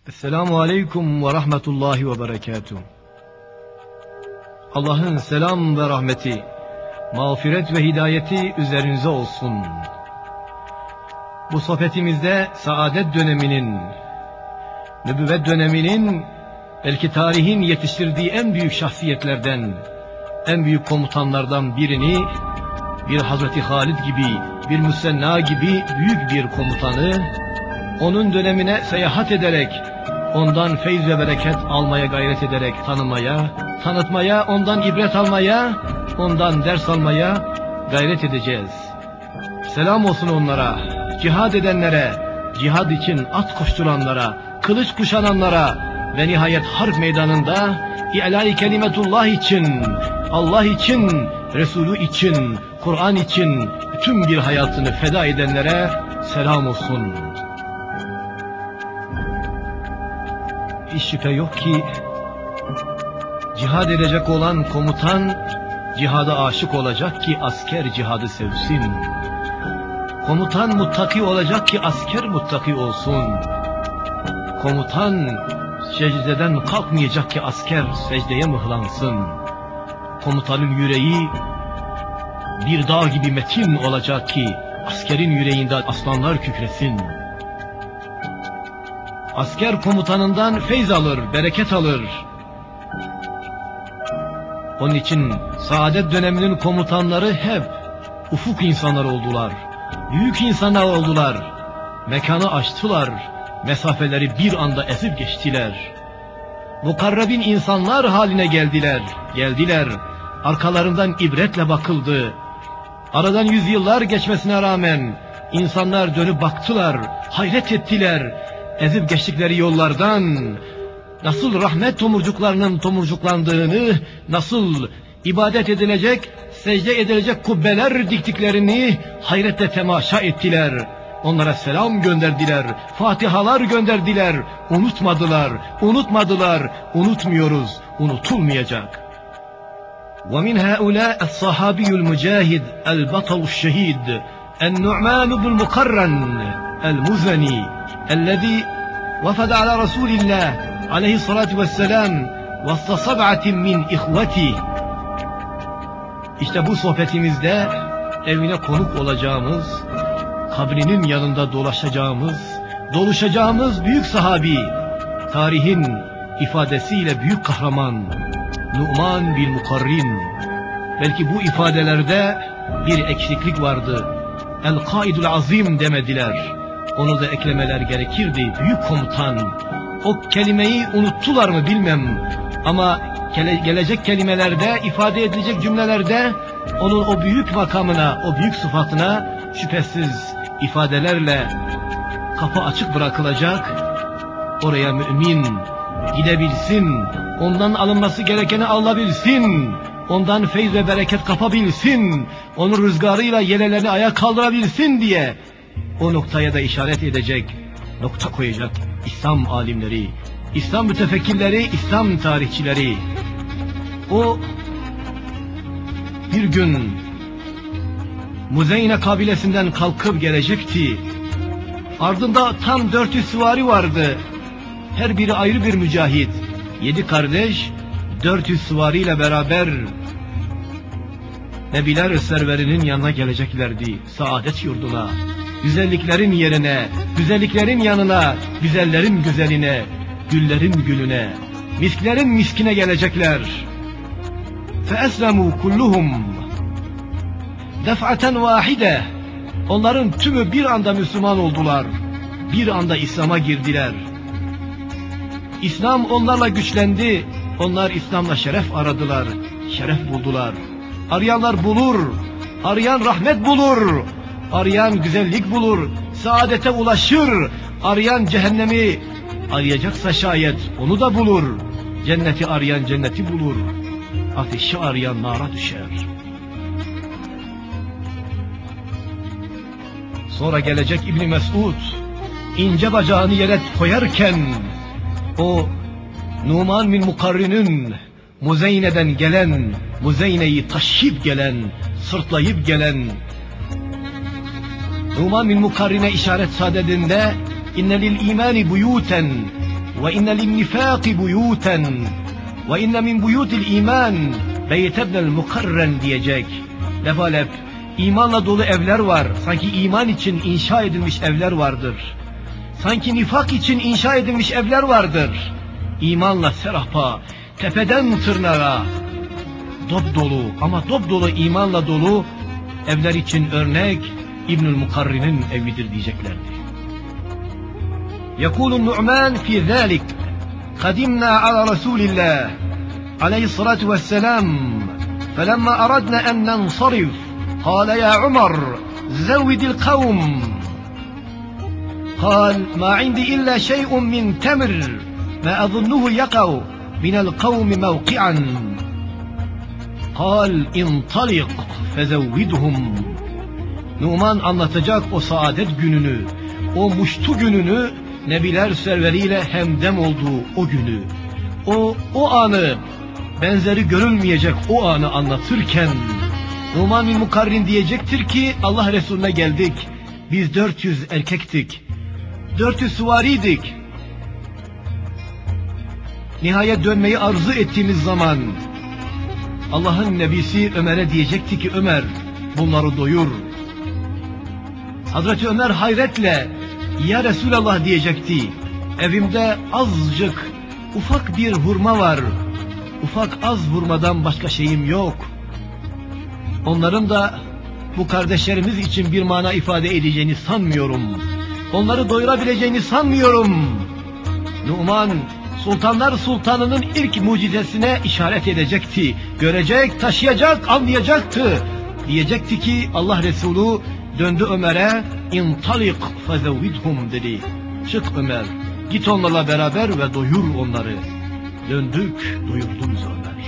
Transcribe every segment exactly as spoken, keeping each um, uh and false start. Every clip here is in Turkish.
Esselamu Aleyküm ve Rahmetullahi ve Berekatuhu. Allah'ın selam ve rahmeti, mağfiret ve hidayeti üzerinize olsun. Bu sohbetimizde saadet döneminin, nübüvvet döneminin, belki tarihin yetiştirdiği en büyük şahsiyetlerden, en büyük komutanlardan birini, bir Hazreti Halid gibi, bir Müsenna gibi büyük bir komutanı, onun dönemine seyahat ederek, ondan feyz ve bereket almaya gayret ederek tanımaya, tanıtmaya, ondan ibret almaya, ondan ders almaya gayret edeceğiz. Selam olsun onlara, cihad edenlere, cihad için at koşturanlara, kılıç kuşananlara ve nihayet harp meydanında İ'lâ-i kelimetullah için, Allah için, Resulü için, Kur'an için tüm bir hayatını feda edenlere selam olsun. Hiç şüphe yok ki cihad edecek olan komutan cihada aşık olacak ki asker cihadı sevsin. Komutan muttaki olacak ki asker muttaki olsun. Komutan secdeden kalkmayacak ki asker secdeye mıhlansın. Komutanın yüreği bir dağ gibi metin olacak ki askerin yüreğinde aslanlar kükresin. Asker komutanından feyz alır, bereket alır. Onun için saadet döneminin komutanları hep ufuk insanlar oldular. Büyük insanlar oldular. Mekanı aştılar. Mesafeleri bir anda ezip geçtiler. Mukarrebin insanlar haline geldiler. Geldiler. Arkalarından ibretle bakıldı. Aradan yüzyıllar geçmesine rağmen insanlar dönüp baktılar. Hayret ettiler. Ezip geçtikleri yollardan nasıl rahmet tomurcuklarının tomurcuklandığını, nasıl ibadet edilecek, secde edilecek kubbeler diktiklerini hayretle temaşa ettiler. Onlara selam gönderdiler, fatihalar gönderdiler. Unutmadılar, unutmadılar, unutmuyoruz, unutulmayacak. وَمِنْ هَؤُلَاءِ الصَّحَابِيُّ الْمُجَاهِدِ الْبَطَلُ الشَّهِيدِ النُّعْمَانُ بْنُ الْمُقَرَّنِ الْمُزَنِي الذي وفد على رسول الله عليه الصلاة والسلام وسط سبعة من إخوته. İşte bu sohbetimizde evine konuk olacağımız, kabrinin yanında dolaşacağımız, doluşacağımız büyük sahabi, tarihin ifadesiyle büyük kahraman Nu'man bin Mukarrin. Belki bu ifadelerde bir eksiklik vardı. El-Kaidul Azim demediler. Onu da eklemeler gerekirdi. Büyük komutan. O kelimeyi unuttular mı bilmem. Ama gelecek kelimelerde, ifade edilecek cümlelerde onun o büyük makamına, o büyük sıfatına şüphesiz ifadelerle kapı açık bırakılacak. Oraya mümin gidebilsin, ondan alınması gerekeni alabilsin, ondan feyz ve bereket kapabilsin, onun rüzgarıyla yelelerini ayağa kaldırabilsin diye o noktaya da işaret edecek, nokta koyacak İslam alimleri, İslam mütefekkirleri, İslam tarihçileri. O bir gün Muzeyne kabilesinden kalkıp gelecekti. Ardında tam dört yüz süvari vardı. Her biri ayrı bir mücahit. Yedi kardeş dört yüz süvariyle beraber Nebiler serverinin yanına geleceklerdi. Saadet yurduna, güzelliklerin yerine, güzelliklerin yanına, güzellerin güzeline, güllerin gülüne, misklerin miskine gelecekler. فَأَسْلَمُوا كُلُّهُمْ دَفْعَةً وَاحِدَةً. Onların tümü bir anda Müslüman oldular. Bir anda İslam'a girdiler. İslam onlarla güçlendi. Onlar İslam'la şeref aradılar. Şeref buldular. Arayanlar bulur. Arayan rahmet bulur. Arayan güzellik bulur. Saadete ulaşır. Arayan cehennemi arayacaksa şayet onu da bulur. Cenneti arayan cenneti bulur. Ateşi arayan nara düşer. Sonra gelecek İbn Mesud ince bacağını yere koyarken o Nu'man bin Mukarrin'in Muzeyne'den gelen, Muzeyne'yi taşıyıp gelen, sırtlayıp gelen Nu'man bin Mukarrin'e işaret sadedinde inne lil imani buyuten ve inne linnifâki buyûten ve inne min buyûtil iman beytebnel mukarren diyecek. Lebalep, imanla dolu evler var. Sanki iman için inşa edilmiş evler vardır. Sanki nifak için inşa edilmiş evler vardır. İmanla serapa, tepeden tırnağa dop dolu, ama dop dolu imanla dolu evler için örnek İbnül Mukarrin'in evidir diyeceklerdi. يقول النعمان في ذلك قدمنا على رسول الله عليه الصلاة والسلام فلما أردنا أن ننصرف قال يا عمر زود القوم قال ما عندي إلا شيء من تمر ما أظنه يقع من القوم موقعا قال انطلق فزودهم. Numan anlatacak o saadet gününü, o muştu gününü, Nebiler serveriyle hemdem olduğu o günü, o, o anı, benzeri görülmeyecek o anı anlatırken, Numan bin Mukarrin diyecektir ki, Allah Resulüne geldik, biz dört yüz erkektik, dört yüz süvariydik. Nihayet dönmeyi arzu ettiğimiz zaman, Allah'ın Nebisi Ömer'e diyecekti ki, Ömer, bunları doyur. Hazreti Ömer hayretle, ya Resulallah diyecekti, evimde azıcık, ufak bir hurma var, ufak az hurmadan başka şeyim yok. Onların da bu kardeşlerimiz için bir mana ifade edeceğini sanmıyorum. Onları doyurabileceğini sanmıyorum. Numan, Sultanlar Sultanı'nın ilk mucizesine işaret edecekti. Görecek, taşıyacak, anlayacaktı. Diyecekti ki Allah Resulü döndü Ömer'e, intalik fezevvidhum dedi. Çık Ömer, git onlarla beraber ve doyur onları. Döndük, doyurdunuz Ömer.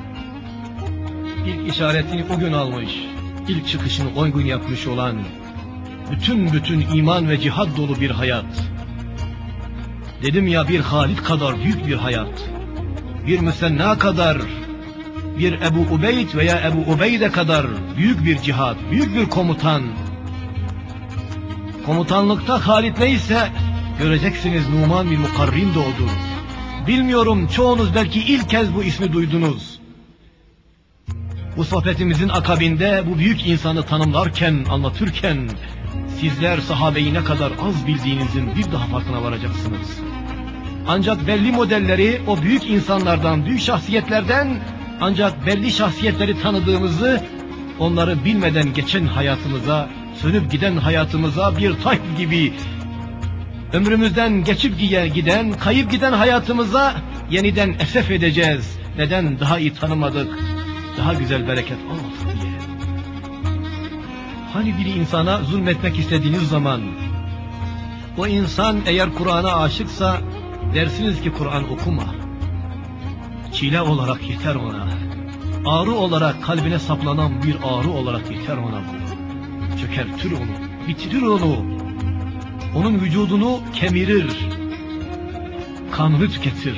İlk işaretini o gün almış, ilk çıkışını o gün yapmış olan, bütün bütün iman ve cihad dolu bir hayat. Dedim ya, bir Halid kadar büyük bir hayat, bir Müsenna kadar, bir Ebu Ubeyd veya Ebu Ubeyde kadar büyük bir cihad, büyük bir komutan. Komutanlıkta Halid neyse, göreceksiniz Numan bin Mukarrin de odur. Bilmiyorum, çoğunuz belki ilk kez bu ismi duydunuz. Bu sohbetimizin akabinde bu büyük insanı tanımlarken, anlatırken, sizler sahabeyi ne kadar az bildiğinizin bir daha farkına varacaksınız. Ancak belli modelleri o büyük insanlardan, büyük şahsiyetlerden, ancak belli şahsiyetleri tanıdığımızı, onları bilmeden geçen hayatımıza, sönüp giden hayatımıza bir taş gibi, ömrümüzden geçip giden, kayıp giden hayatımıza yeniden esef edeceğiz. Neden? Daha iyi tanımadık, daha güzel bereket almadık diye. Hani bir insana zulmetmek istediğiniz zaman, o insan eğer Kur'an'a aşıksa, dersiniz ki Kur'an okuma. Çile olarak yeter ona. Ağrı olarak, kalbine saplanan bir ağrı olarak yeter ona bu. Çökertir onu, bitirir onu. Onun vücudunu kemirir, kanını tüketir.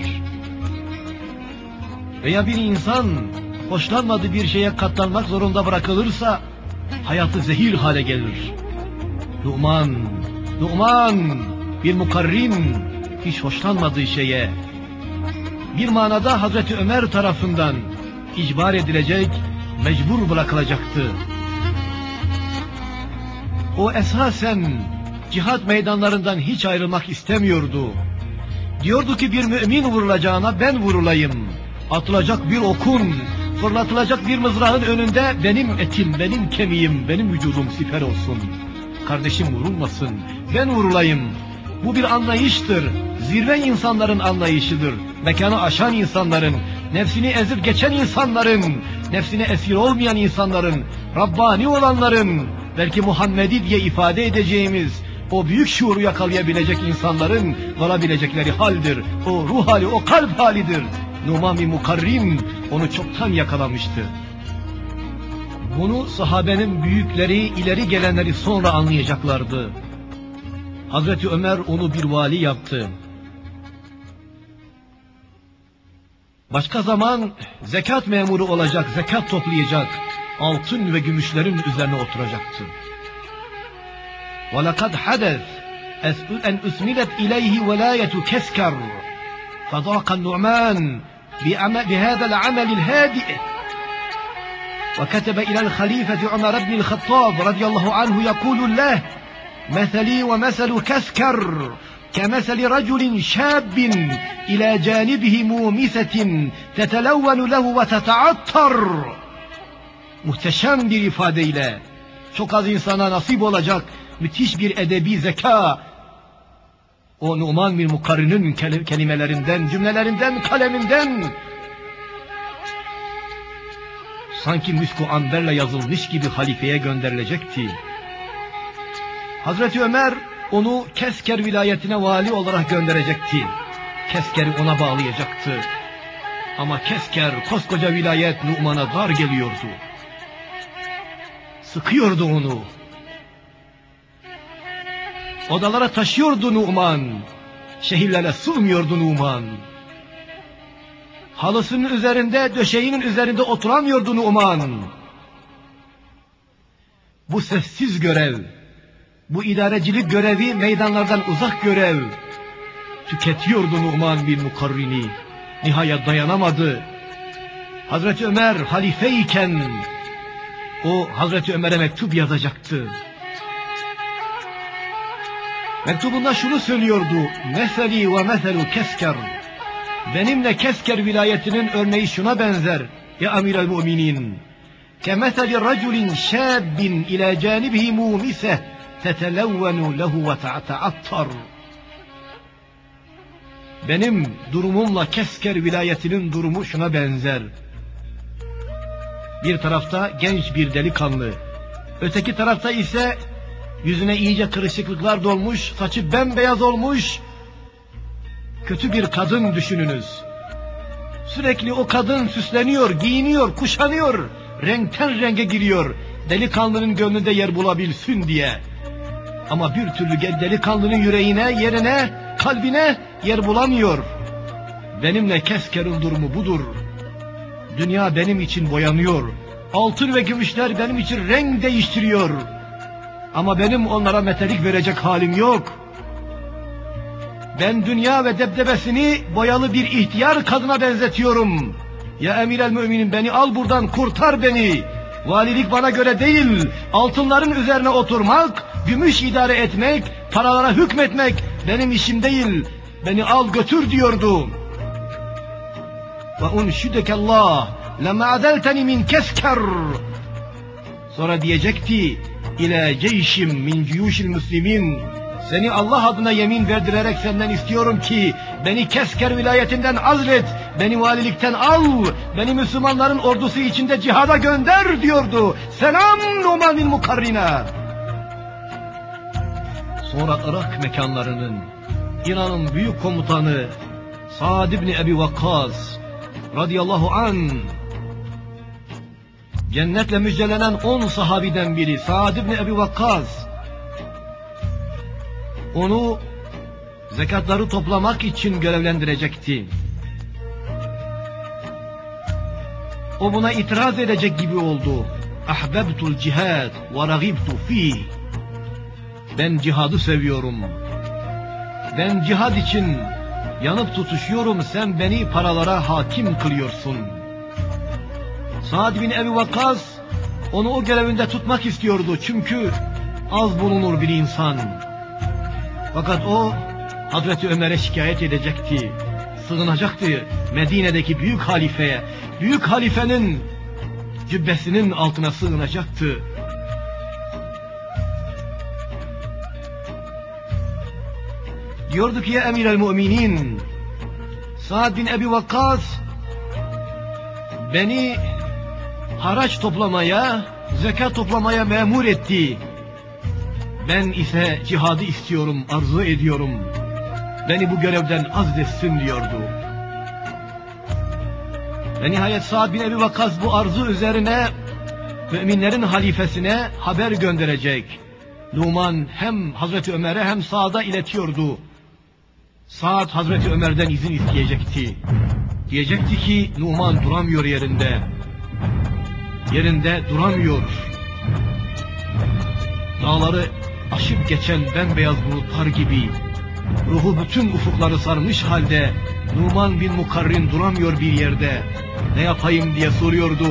Veya bir insan hoşlanmadığı bir şeye katlanmak zorunda bırakılırsa, hayatı zehir hale gelir. Numan, Numan, bir Mukarrin, hiç hoşlanmadığı şeye, bir manada Hazreti Ömer tarafından icbar edilecek, mecbur bırakılacaktı. O esasen cihat meydanlarından hiç ayrılmak istemiyordu. Diyordu ki bir mümin vurulacağına ben vurulayım. Atılacak bir okun, fırlatılacak bir mızrağın önünde benim etim, benim kemiğim, benim vücudum siper olsun. Kardeşim vurulmasın, ben vurulayım. Bu bir anlayıştır. Zirve insanların anlayışıdır. Mekanı aşan insanların, nefsini ezip geçen insanların, nefsine esir olmayan insanların, Rabbani olanların, belki Muhammedi diye ifade edeceğimiz o büyük şuuru yakalayabilecek insanların varabilecekleri haldir. O ruh hali, o kalp halidir. Numan bin Mukarrin onu çoktan yakalamıştı. Bunu sahabenin büyükleri, ileri gelenleri sonra anlayacaklardı. Hazreti Ömer onu bir vali yaptı. Başka zaman zekat memuru olacak, zekat toplayacak, altın ve gümüşlerin üzerine oturacaktı. وَلَقَدْ حَدَثْ أَنْ أُسْمِلَتْ إِلَيْهِ وَلَايَةُ كَسْكَرْ فضاق النعمان بهذا العمل الهادئ وكتب إلى الخليفة عمر بن الخطاب رضي الله عنه يقول له: مثلي ومثل كسكر كمثل رجل شاب إلى جانبه مومسة تتلون له وتتعطر. Muhteşem bir ifadeyle, çok az insana nasip olacak müthiş bir edebi zeka, o Numan bin Mukarrin'in kelimelerinden, cümlelerinden, kaleminden sanki müsk-u amberle yazılmış gibi halifeye gönderilecekti. Hazreti Ömer onu Kesker vilayetine vali olarak gönderecekti. Kesker'i ona bağlayacaktı. Ama Kesker, koskoca vilayet Numan'a dar geliyordu. Sıkıyordu onu. Odalara taşıyordu Numan. Şehirlere sığmıyordu Numan. Halısının üzerinde, döşeğinin üzerinde oturamıyordu Numan. Bu sessiz görev, bu idarecilik görevi, meydanlardan uzak görev tüketiyordu Numan bin Mukarrin'i. Nihayet dayanamadı. Hazreti Ömer halifeyken o Hazreti Ömer'e mektup yazacaktı. Mektubunda şunu söylüyordu: Meseli ve meselu Kesker. Benimle Kesker vilayetinin örneği şuna benzer ya Amiral Müminin. Kemeseli raculin şabbin ila canibihi mumise tetelevvenu lehu ve ta'attar. Benim durumumla Kesker vilayetinin durumu şuna benzer. Bir tarafta genç bir delikanlı, öteki tarafta ise yüzüne iyice kırışıklıklar dolmuş, saçı bembeyaz olmuş kötü bir kadın düşününüz. Sürekli o kadın süsleniyor, giyiniyor, kuşanıyor, renkten renge giriyor, delikanlının gönlünde yer bulabilsin diye. Ama bir türlü delikanlının yüreğine, yerine, kalbine yer bulamıyor. Benimle Kesker'in durumu budur. Dünya benim için boyanıyor. Altın ve gümüşler benim için renk değiştiriyor. Ama benim onlara metelik verecek halim yok. Ben dünya ve debdebesini boyalı bir ihtiyar kadına benzetiyorum. Ya Emir el Müminin, beni al buradan, kurtar beni. Valilik bana göre değil. Altınların üzerine oturmak, gümüş idare etmek, paralara hükmetmek benim işim değil. Beni al götür diyordu. Ve unşidekallah lema adelteni min Kesker. Sonra diyecekti: İle ceyşim min cuyuşil müslimin. Seni Allah adına yemin verdirerek senden istiyorum ki beni Kesker vilayetinden azlet, beni valilikten al, beni Müslümanların ordusu içinde cihada gönder diyordu. Selam Numan bin Mukarrin'e. Sonra Irak mekanlarının, İran'ın büyük komutanı Sa'd ibn Ebi Vakkas radıyallahu an, cennetle müjdelenen on sahabiden biri Sa'd ibn Ebi Vakkas, onu zekatları toplamak için görevlendirecekti. O buna itiraz edecek gibi oldu. Ahbebtul cihad ve ragibtu fih. Ben cihadı seviyorum. Ben cihad için yanıp tutuşuyorum, sen beni paralara hakim kılıyorsun. Sa'd bin Ebi Vakkas onu o görevinde tutmak istiyordu, çünkü az bulunur bir insan. Fakat o Hazreti Ömer'e şikayet edecekti, sığınacaktı Medine'deki büyük halifeye, büyük halifenin cübbesinin altına sığınacaktı. Diyordu ki: ya Emir el Müminin, Sa'd bin Ebi Vakkas beni haraç toplamaya, zekat toplamaya memur etti. Ben ise cihadı istiyorum, arzu ediyorum. Beni bu görevden azletsin diyordu. Ve nihayet Sa'd bin Ebi Vakkas bu arzu üzerine müminlerin halifesine haber gönderecek. Numan hem Hazreti Ömer'e hem Sa'd'a iletiyordu. Sa'd Hazreti Ömer'den izin isteyecekti. Diyecekti ki Numan duramıyor yerinde. Yerinde duramıyor. Dağları aşıp geçen bembeyaz bulutlar gibi Ruhu bütün ufukları sarmış halde Numan bin Mukarrin duramıyor bir yerde. Ne yapayım diye soruyordu.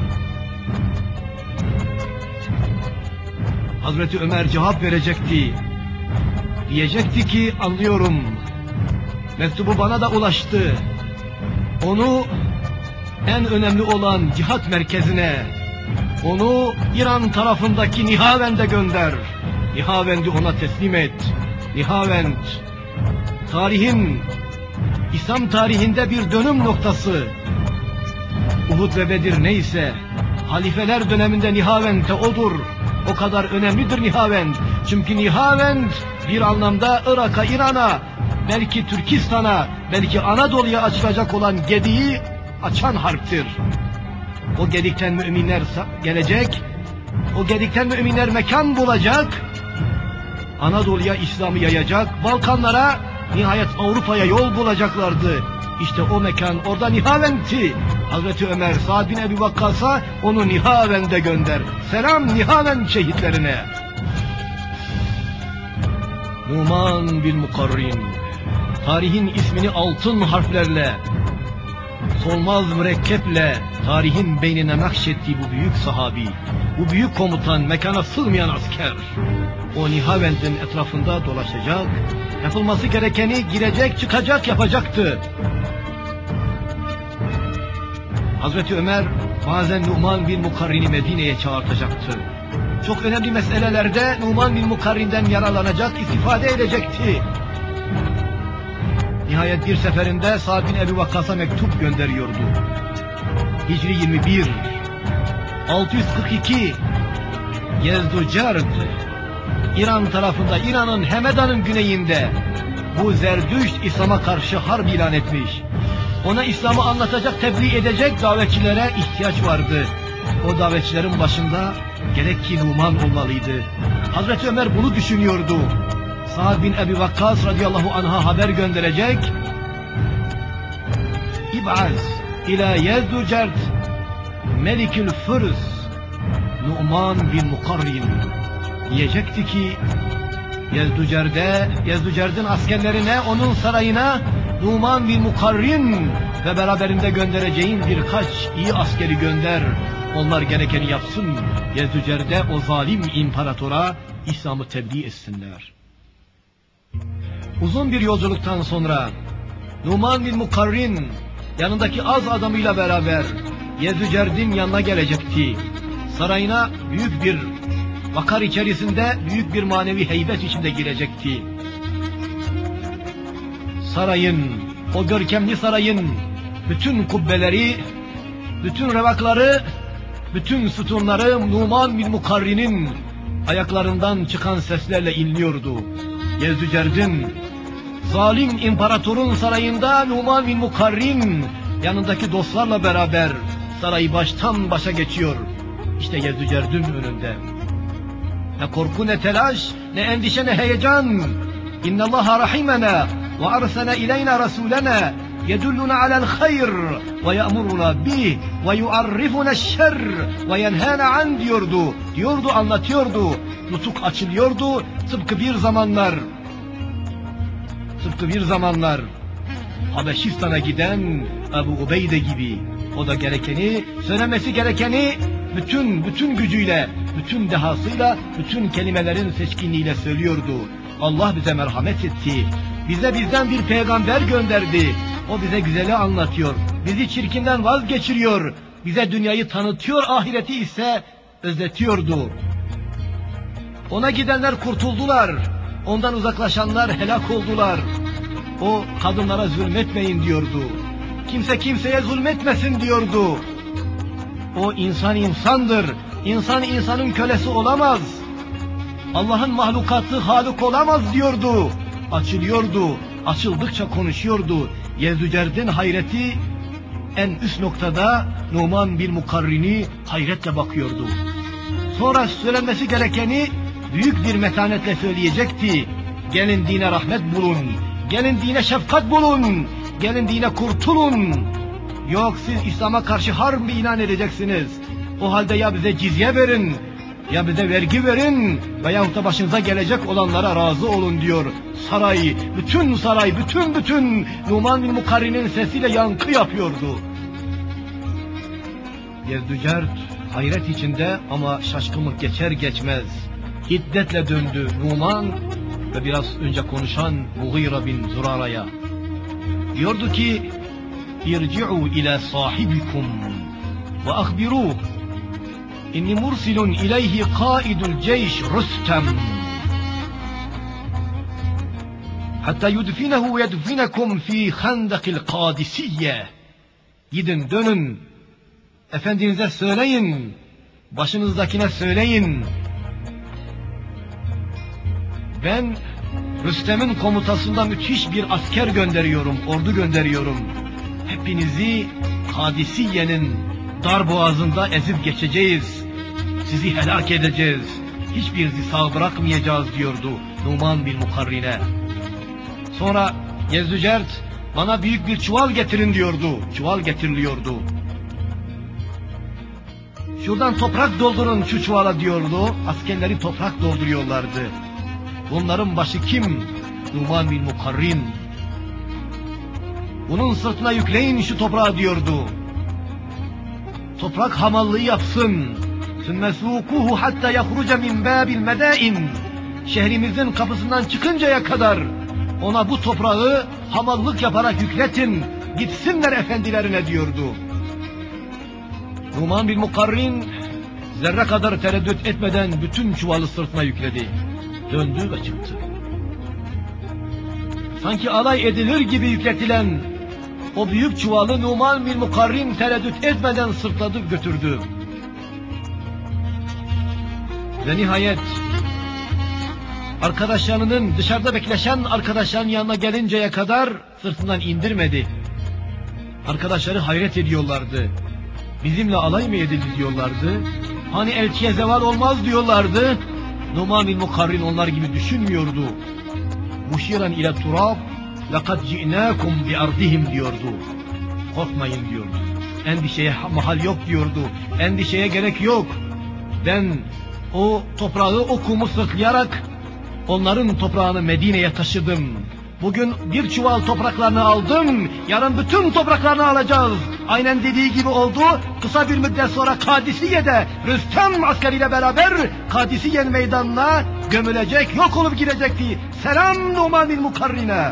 Hazreti Ömer cevap verecekti. Diyecekti ki anlıyorum. Mektubu bana da ulaştı. Onu en önemli olan cihat merkezine, onu İran tarafındaki Nihavend'e gönder. Nihavend'i ona teslim et. Nihavend, tarihin, İslam tarihinde bir dönüm noktası. Uhud ve Bedir neyse, halifeler döneminde Nihavend de odur. O kadar önemlidir Nihavend. Çünkü Nihavend bir anlamda Irak'a, İran'a, belki Türkistan'a, belki Anadolu'ya açılacak olan gediği açan harptir. O gedikten müminler gelecek, o gedikten müminler mekan bulacak, Anadolu'ya İslam'ı yayacak, Balkanlara, nihayet Avrupa'ya yol bulacaklardı. İşte o mekan orada Nihavend'ti. Hazreti Ömer, Sa'd bin Ebi Vakkas'a onu Nihavend'e gönder. Selam Nihavend şehitlerine. Numan bin Mukarrin, tarihin ismini altın harflerle, solmaz mürekkeple tarihin beynine nakşettiği bu büyük sahabi, bu büyük komutan, mekana sığmayan asker, o Nihavend'in etrafında dolaşacak, yapılması gerekeni girecek, çıkacak, yapacaktı. Hazreti Ömer bazen Numan bin Mukarrin'i Medine'ye çağırtacaktı. Çok önemli meselelerde Numan bin Mukarrin'den yararlanacak, istifade edecekti. Nihayet bir seferinde Sa'd bin Ebi Vakkas'a mektup gönderiyordu. Hicri yirmi bir, altı yüz kırk iki, Yezdücerd, İran tarafında, İran'ın Hemedan'ın güneyinde bu Zerdüşt İslam'a karşı harp ilan etmiş. Ona İslam'ı anlatacak, tebliğ edecek davetçilere ihtiyaç vardı. O davetçilerin başında gerek ki Numan olmalıydı. Hazreti Ömer bunu düşünüyordu. Sa'd bin Ebi Vakkas radıyallahu anh'a haber gönderecek. İb'az ila Yezdücerd Melikül Fırs Numan bin Mukarrin diyecekti ki Yezdücerd'e, Yezdücerd'in askerlerine, onun sarayına Numan bin Mukarrin ve beraberinde göndereceğin birkaç iyi askeri gönder. Onlar gerekeni yapsın. Yezdücerd'e, o zalim imparatora İslam'ı tebliğ etsinler. Uzun bir yolculuktan sonra Numan bin Mukarrin yanındaki az adamıyla beraber Yezdücerd'in yanına gelecekti. Sarayına büyük bir vakar içerisinde, büyük bir manevi heybet içinde girecekti. Sarayın, o görkemli sarayın bütün kubbeleri, bütün revakları, bütün sütunları Numan bin Mukarrin'in ayaklarından çıkan seslerle inliyordu. Yezdücerd'in, zalim imparatorun sarayında Numan bin Mukarrin yanındaki dostlarla beraber sarayı baştan başa geçiyor. İşte Yezdücerd'in önünde. Ne korku, ne telaş, ne endişe, ne heyecan. İnna Allaha rahimena ve arsala ileyna rasulana yedulluna alel hayr ve ya'muruna bih ve yu'arrifuna şer ve yenhana an diyordu. Diyordu, anlatıyordu. Nutuk açılıyordu. Tıpkı bir zamanlar tıpkı bir zamanlar Habeşistan'a giden Ebu Ubeyde gibi. O da gerekeni, söylemesi gerekeni bütün bütün gücüyle, bütün dehasıyla, bütün kelimelerin seçkinliğiyle söylüyordu. Allah bize merhamet etti. Bize bizden bir peygamber gönderdi. O bize güzeli anlatıyor. Bizi çirkinden vazgeçiriyor. Bize dünyayı tanıtıyor, ahireti ise özletiyordu. Ona gidenler kurtuldular. Ondan uzaklaşanlar helak oldular. O kadınlara zulmetmeyin diyordu. Kimse kimseye zulmetmesin diyordu. O insan insandır. İnsan insanın kölesi olamaz. Allah'ın mahlukatı Halık olamaz diyordu. Açılıyordu. Açıldıkça konuşuyordu. Yezdücerd'in hayreti en üst noktada Numan bin Mukarrin'i hayretle bakıyordu. Sonra söylenmesi gerekeni büyük bir metanetle söyleyecekti. Gelin dine rahmet bulun. Gelin dine şefkat bulun. Gelin dine kurtulun. Yok siz İslam'a karşı harp mı ilan edeceksiniz? O halde ya bize cizye verin, ya bize vergi verin veyahut da başınıza gelecek olanlara razı olun diyor. saray, bütün saray, bütün bütün Numan bin Mukarrin'in sesiyle yankı yapıyordu. Yezdücert hayret içinde ama şaşkınlık geçer geçmez hiddetle döndü Numan ve biraz önce konuşan Mughira bin Zurara'ya. Diyordu ki: İrci'u ila sahibikum ve ahbiruh inni mursilun ileyhi kaidul ceyş Rüstem hatta yudfinehu ve yudfinekum fi khandakil kadisiyye. Gidin dönün, efendinize söyleyin, başınızdakine söyleyin, ben Rüstem'in komutasında müthiş bir asker gönderiyorum, ordu gönderiyorum. Hepinizi Kadisiye'nin darboğazında ezip geçeceğiz. Sizi helak edeceğiz. Hiçbirinizi sağ bırakmayacağız diyordu Numan bin Mukarrin'e. Sonra Yezdücert bana büyük bir çuval getirin diyordu. Çuval getiriliyordu. Şuradan toprak doldurun şu çuvala diyordu. Askerleri toprak dolduruyorlardı. Bunların başı kim? Numan bin Mukarrin. Bunun sırtına yükleyin şu toprağı diyordu. Toprak hamallığı yapsın. ثُمَّ سُوقُوهُ حَتَّى يَخْرُجَ مِنْ بَابِ الْمَدَائِنِ. Şehrimizin kapısından çıkıncaya kadar ona bu toprağı hamallık yaparak yükletin. Gitsinler efendilerine diyordu. Numan bin Mukarrin zerre kadar tereddüt etmeden bütün çuvalı sırtına yükledi. Döndü ve çıktı. Sanki alay edilir gibi yükletilen o büyük çuvalı Numan bin Mukarrin tereddüt etmeden sırtladı götürdü. Ve nihayet arkadaşlarının, dışarıda bekleşen arkadaşların yanına gelinceye kadar sırtından indirmedi. Arkadaşları hayret ediyorlardı. Bizimle alay mı edildi diyorlardı. Hani elçiye zeval olmaz diyorlardı. Numan bin Mukarrin onlar gibi düşünmüyordu. Muşiran ile turab لَقَدْ جِئْنَاكُمْ بِأَرْضِهِمْ diyordu. Korkmayın diyordu. Endişeye mahal yok diyordu. Endişeye gerek yok. Ben o toprağı, o kumu sırtlayarak onların toprağını Medine'ye taşıdım. Bugün bir çuval topraklarını aldım. Yarın bütün topraklarını alacağız. Aynen dediği gibi oldu. Kısa bir müddet sonra Kadisiye'de Rüstem askeriyle beraber Kadisiye meydanına gömülecek, yok olup gidecekti. Selam Numan bin Mukarrin'e.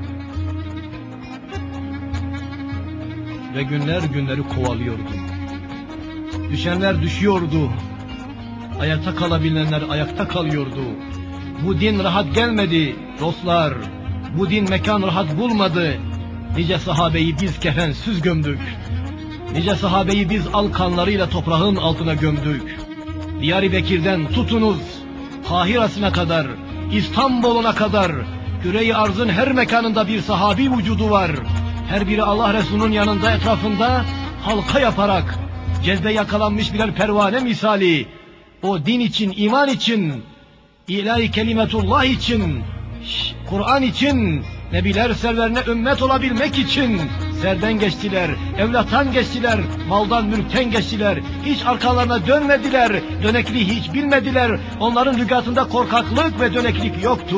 Ve günler günleri kovalıyordu. Düşenler düşüyordu. Ayakta kalabilenler ayakta kalıyordu. Bu din rahat gelmedi dostlar. Bu din mekan rahat bulmadı. Nice sahabeyi biz kefensiz gömdük. Nice sahabeyi biz al kanlarıyla toprağın altına gömdük. Diyarbakır'dan tutunuz Kahira'sına kadar, İstanbul'una kadar küre-i arzın her mekanında bir sahabi vücudu var. Her biri Allah Resulü'nün yanında, etrafında halka yaparak cezbe yakalanmış birer pervane misali o din için, iman için, ilahi kelimetullah için, Kur'an için, nebiler serverine ümmet olabilmek için serden geçtiler, evlattan geçtiler, maldan mülkten geçtiler. Hiç arkalarına dönmediler, dönekliği hiç bilmediler. Onların lügatında korkaklık ve döneklik yoktu.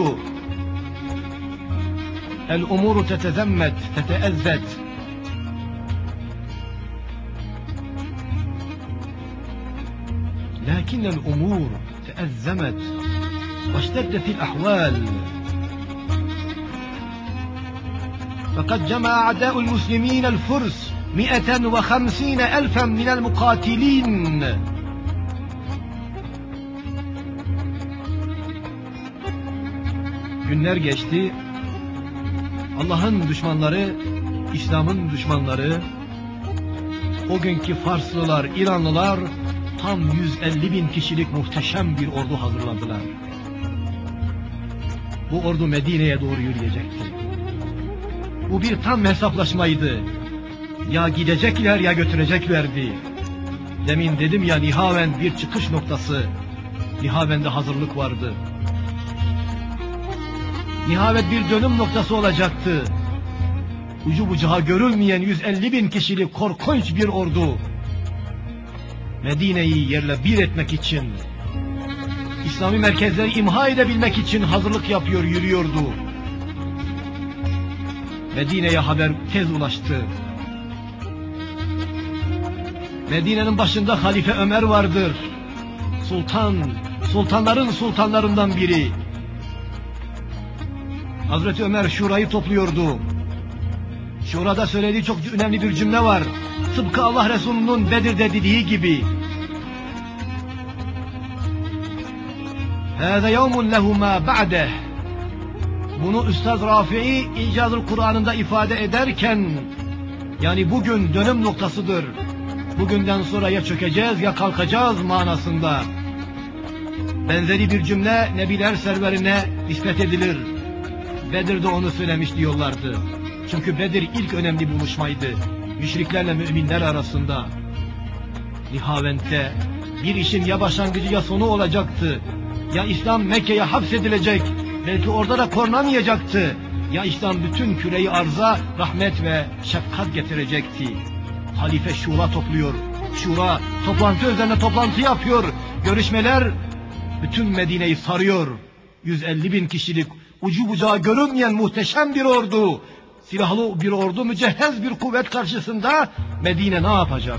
El umuru tetezemmet, teteezzet. Lakin el umur teezzemet واشتدت الأحوال فقد جمع أعداء المسلمين الفرس مئة وخمسين ألفا من المقاتلين. Günler geçti. Allah'ın düşmanları, İslam'ın düşmanları, o günkü Farslılar, İranlılar tam yüz elli bin kişilik muhteşem bir ordu hazırladılar. Bu ordu Medine'ye doğru yürüyecekti. Bu bir tam hesaplaşmaydı. Ya gidecekler ya götüreceklerdi. Demin dedim ya, Nihavend bir çıkış noktası. Nihavend'de hazırlık vardı. Nihavend bir dönüm noktası olacaktı. Ucu bucağı görülmeyen yüz elli bin kişilik korkunç bir ordu Medine'yi yerle bir etmek için, İslami merkezleri imha edebilmek için hazırlık yapıyor, yürüyordu. Medine'ye haber tez ulaştı. Medine'nin başında Halife Ömer vardır. Sultan, sultanların sultanlarından biri. Hazreti Ömer şurayı topluyordu. Şurada söylediği çok önemli bir cümle var. Tıpkı Allah Resulü'nün Bedir'de dediği gibi. هَذَا يَوْمٌ لَهُ مَا بَعْدَهِ. Bunu Üstad Rafi'i İcazül Kur'an'ında ifade ederken, yani bugün dönüm noktasıdır. Bugünden sonra ya çökeceğiz ya kalkacağız manasında. Benzeri bir cümle Nebiler Serverine nispet edilir. Bedir'de onu söylemiş diyorlardı. Çünkü Bedir ilk önemli buluşmaydı. Müşriklerle müminler arasında. Nihavent'te bir işin ya başlangıcı ya sonu olacaktı. Ya İslam Mekke'ye hapsedilecek, belki orada da korunamayacaktı. Ya İslam bütün küreyi arza rahmet ve şefkat getirecekti. Halife şura topluyor. Şura toplantı üzerine toplantı yapıyor. Görüşmeler bütün Medine'yi sarıyor. yüz elli bin kişilik ucu bucağı görünmeyen muhteşem bir ordu. Silahlı bir ordu, mücehhez bir kuvvet karşısında Medine ne yapacak?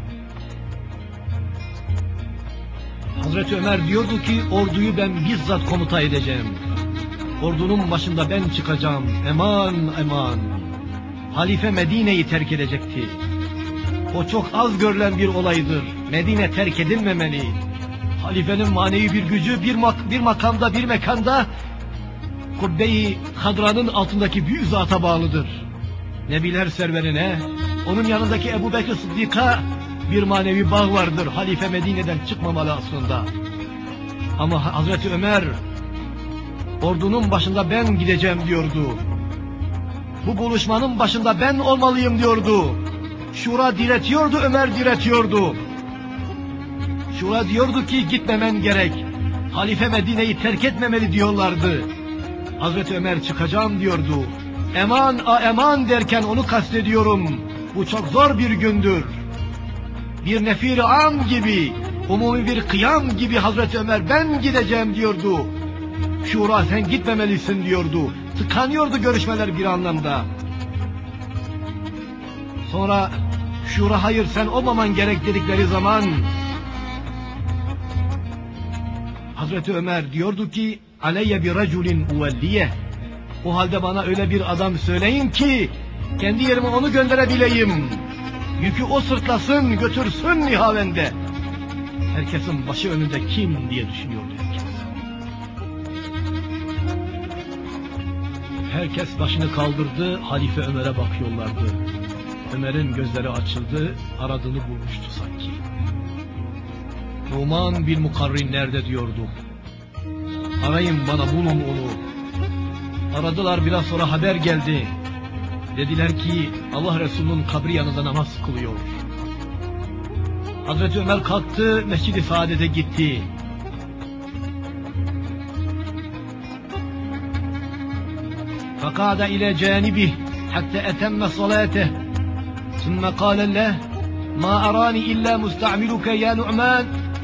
Hazreti Ömer diyordu ki orduyu ben bizzat komuta edeceğim. Ordunun başında ben çıkacağım. Eman eman. Halife Medine'yi terk edecekti. O çok az görülen bir olaydır. Medine terk edilmemeli. Halifenin manevi bir gücü bir, mak bir makamda bir mekanda Kubbe-i Hadra'nın altındaki büyük zata bağlıdır. Nebiler serverine, onun yanındaki Ebu Bekir Sıddık'a bir manevi bağ vardır. Halife Medine'den çıkmamalı aslında. Ama Hazreti Ömer ordunun başında ben gideceğim diyordu. Bu buluşmanın başında ben olmalıyım diyordu. Şura diretiyordu, Ömer diretiyordu. Şura diyordu ki gitmemen gerek. Halife Medine'yi terk etmemeli diyorlardı. Hazreti Ömer çıkacağım diyordu. Eman a eman derken onu kastediyorum. Bu çok zor bir gündür. Bir nefir-i am gibi, umumi bir kıyam gibi Hazreti Ömer ben gideceğim diyordu. Şura sen gitmemelisin diyordu. Tıkanıyordu görüşmeler bir anlamda. Sonra Şura hayır sen olmaman gerek dedikleri zaman Hazreti Ömer diyordu ki aleyye bir raculin uvelliye. O halde bana öyle bir adam söyleyin ki kendi yerime onu gönderebileyim. Yükü o sırtlasın, götürsün Nihavend'e. Herkesin başı önünde kim diye düşünüyordu herkes. Herkes başını kaldırdı, Halife Ömer'e bakıyorlardı. Ömer'in gözleri açıldı, aradığını bulmuştu sanki. Numan bin Mukarrin nerede diyordu. Arayın bana, bulun onu. Aradılar, biraz sonra haber geldi. Dediler ki Allah Resulü'nün kabri yanında namaz kılıyor. Hazreti Ömer kalktı, Mescid-i Saadet'e gitti. Fakada ile canibih hatta etemme salate. Sümme kâle leh ma arani illa musta'miluke ya Nu'man.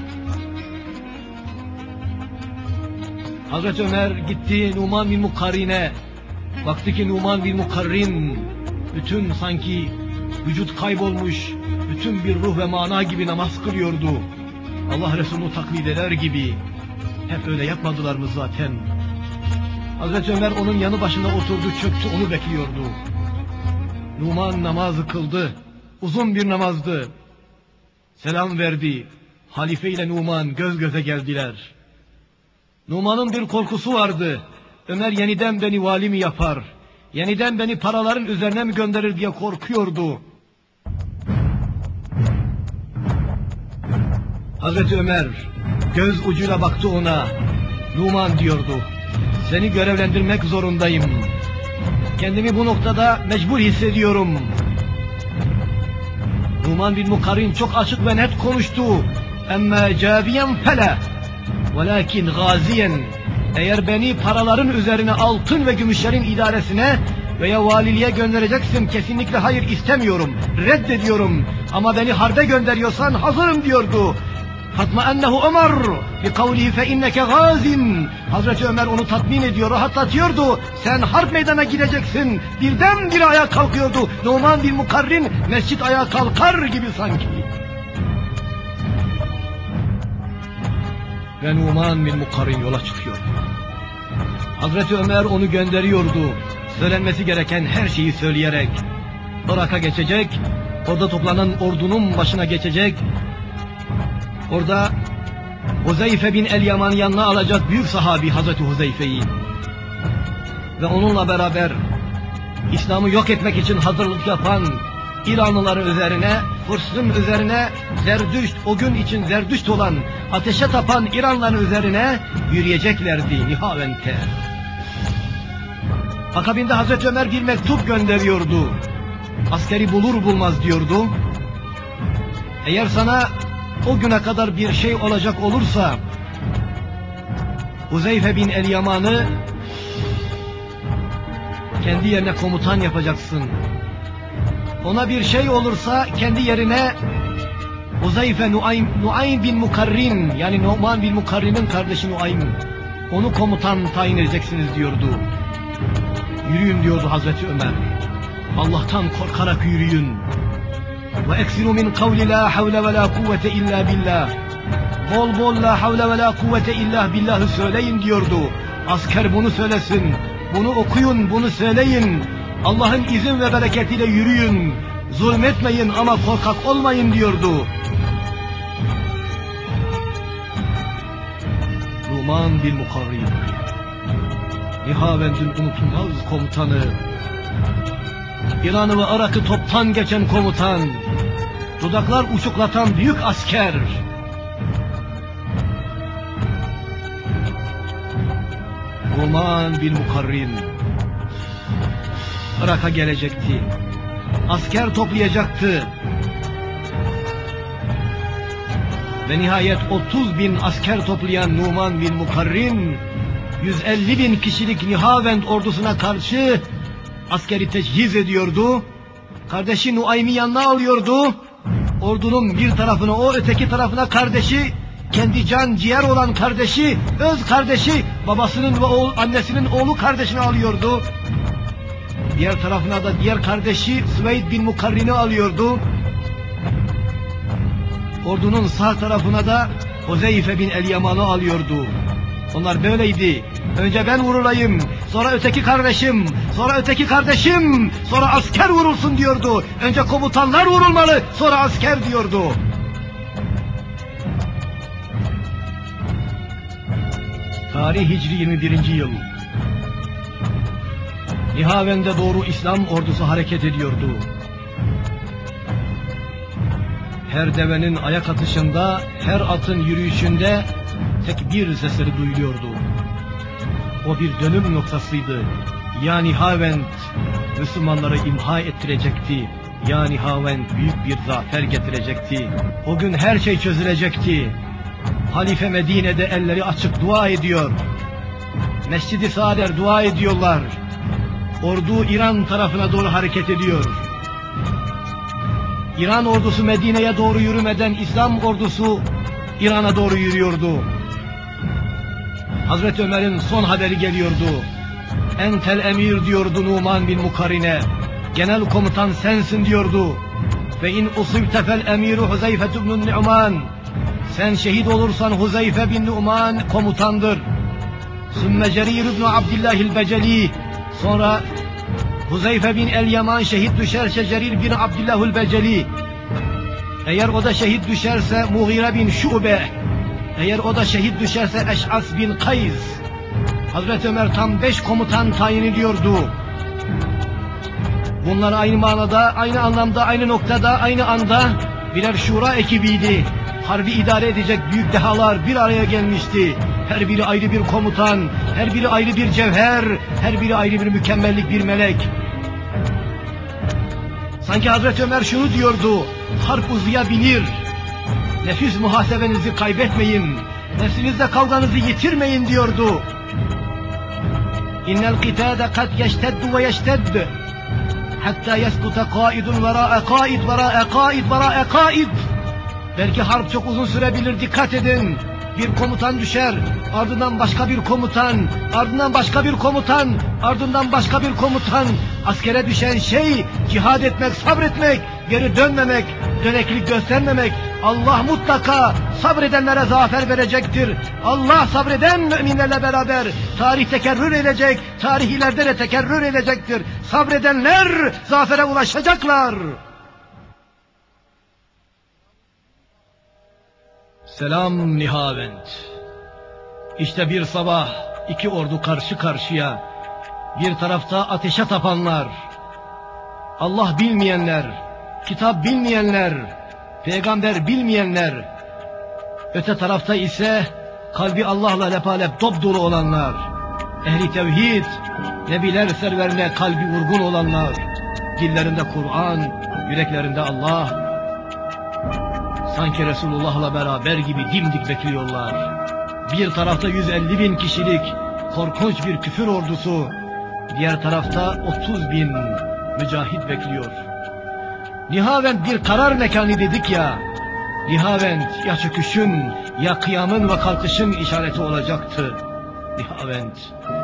Hazreti Ömer gitti Numan bin Mukarrin'e. Baktı ki Numan bin Mukarrin bütün sanki vücut kaybolmuş, bütün bir ruh ve mana gibi namaz kılıyordu. Allah Resulü'nü taklit eder gibi. Hep öyle yapmadılar mı zaten? Hazreti Ömer onun yanı başında oturdu, çöktü, onu bekliyordu. Numan namazı kıldı. Uzun bir namazdı. Selam verdi. Halife ile Numan göz göze geldiler. Numan'ın bir korkusu vardı. Ömer yeniden beni vali mi yapar? Yeniden beni paraların üzerine mi gönderir diye korkuyordu. Hazreti Ömer göz ucuyla baktı ona. Numan diyordu. Seni görevlendirmek zorundayım. Kendimi bu noktada mecbur hissediyorum. Numan bin Mukarrin çok açık ve net konuştu. Emme cabiyen fele velakin gaziyen. Eğer beni paraların üzerine altın ve gümüşlerin idaresine veya valiliğe göndereceksin, kesinlikle hayır istemiyorum, reddediyorum. Ama beni harbe gönderiyorsan hazırım diyordu. Fatma'ennehu Ömer bi kavlihi fe inneke gazin. Hazreti Ömer onu tatmin ediyor, rahatlatıyordu. Sen harp meydana gideceksin. Birdenbire ayağa kalkıyordu. Numan bin Mukarrin mescit ayağa kalkar gibi sanki. Ve Numan bin Mukarrin yola çıkıyor. Hazreti Ömer onu gönderiyordu. Söylenmesi gereken her şeyi söyleyerek. Irak'a geçecek. Orada toplanan ordunun başına geçecek. Orada Huzeyfe bin el-Yaman'ı yanına alacak büyük sahabi Hazreti Huzeyfe'yi. Ve onunla beraber İslam'ı yok etmek için hazırlık yapan İranlıların üzerine, Fırs'ın üzerine, Zerdüşt, o gün için Zerdüşt olan ateşe tapan İranlıların üzerine yürüyeceklerdi Nihavend'e. Akabinde Hazreti Ömer bir mektup gönderiyordu. Askeri bulur bulmaz diyordu. Eğer sana o güne kadar bir şey olacak olursa Huzeyfe bin el-Yaman'ı kendi yerine komutan yapacaksın. Ona bir şey olursa kendi yerine Huzeyfe Nuaym, Nuaym bin Mukarrin, yani Numan bin Mukarrin'in kardeşi Nuaym, onu komutan tayin edeceksiniz diyordu. Yürüyün diyordu Hazreti Ömer. Allah'tan korkarak yürüyün. Ve eksiru min kavli la havle ve la kuvvete illa billah. Bol bol la havle ve la kuvvete illa billahı söyleyin diyordu. Asker bunu söylesin. Bunu okuyun, bunu söyleyin. Allah'ın izin ve bereketiyle yürüyün. Zulmetmeyin ama korkak olmayın diyordu. Numan bin Mukarrin, Nihavend'in unutulmaz komutanı, İran'ı ve Irak'ı toptan geçen komutan, dudaklar uçuklatan büyük asker. Numan bin Mukarrin Irak'a gelecekti. Asker toplayacaktı. Ve nihayet otuz bin asker toplayan Numan bin Mukarrin yüz elli bin kişilik Nihavend ordusuna karşı askeri techiz ediyordu. Kardeşi Nuaym'i yanına alıyordu. Ordunun bir tarafına o, öteki tarafına kardeşi, kendi can ciğer olan kardeşi, öz kardeşi, babasının ve oğul, annesinin oğlu kardeşini alıyordu. Diğer tarafına da diğer kardeşi Süveyd bin Mukarrin'i alıyordu. Ordunun sağ tarafına da Huzeyfe bin el-Yaman'ı alıyordu. Onlar böyleydi. Önce ben vurulayım, sonra öteki kardeşim, sonra öteki kardeşim, sonra asker vurulsun diyordu. Önce komutanlar vurulmalı, sonra asker diyordu. Tarih Hicri yirmi birinci yıl. Nihavend'e doğru İslam ordusu hareket ediyordu. Her devenin ayak atışında, her atın yürüyüşünde tekbir sesleri duyuluyordu. O bir dönüm noktasıydı. Ya Nihavend Müslümanları imha ettirecekti. Ya Nihavend büyük bir zafer getirecekti. O gün her şey çözülecekti. Halife Medine'de elleri açık dua ediyor. Mescid-i Saader dua ediyorlar. Ordu İran tarafına doğru hareket ediyor. İran ordusu Medine'ye doğru yürümeden İslam ordusu İran'a doğru yürüyordu. Hazreti Ömer'in son haberi geliyordu. Entel emir diyordu Numan bin Mukarrin'e. Genel komutan sensin diyordu. Ve in usibte fel emiru Huzeyfe bin Numan. Sen şehit olursan Huzeyfe bin Numan komutandır. Sümme Cerir ibn Abdillahil Beceli. Sonra Huzeyfe bin el-Yaman şehit düşerse Cerir bin Abdillahil Beceli. Eğer o da şehit düşerse Mughire bin Şube. Eğer o da şehit düşerse Eş'as bin Kays. Hazreti Ömer tam beş komutan tayin ediyordu. Bunlar aynı manada, aynı anlamda, aynı noktada, aynı anda birer şura ekibiydi. Harbi idare edecek büyük dehalar bir araya gelmişti. Her biri ayrı bir komutan, her biri ayrı bir cevher, her biri ayrı bir mükemmellik, bir melek. Sanki Hazreti Ömer şunu diyordu: harp uzayabilir. Nefis muhasebenizi kaybetmeyin. Nefsinizle kavganızı yitirmeyin diyordu. İnnel qitâde kad yeşteddu ve yeştedd. Hatta yeskuta kaidun verâe kaid verâe kaid verâe kaid. Belki harp çok uzun sürebilir, dikkat edin. Bir komutan düşer, ardından başka bir komutan, ardından başka bir komutan, ardından başka bir komutan. Askere düşen şey cihad etmek, sabretmek, geri dönmemek, döneklik göstermemek. Allah mutlaka sabredenlere zafer verecektir. Allah sabreden müminlerle beraber tarih tekerrür edecek, tarih ileride de tekerrür edecektir. Sabredenler zafere ulaşacaklar. Selam Nihavend. İşte bir sabah iki ordu karşı karşıya. Bir tarafta ateşe tapanlar, Allah bilmeyenler, kitap bilmeyenler, peygamber bilmeyenler. Öte tarafta ise kalbi Allah'la lepalep dopdolu olanlar, ehli tevhid, nebiler serverine kalbi vurgun olanlar, dillerinde Kur'an, yüreklerinde Allah. Sanki Resulullah'la beraber gibi dimdik bekliyorlar. Bir tarafta yüz elli bin kişilik korkunç bir küfür ordusu, diğer tarafta otuz bin mücahit bekliyor. Nihavend bir karar mekanı dedik ya. Nihavend ya çöküşün ya kıyamın ve kalkışın işareti olacaktı. Nihavend.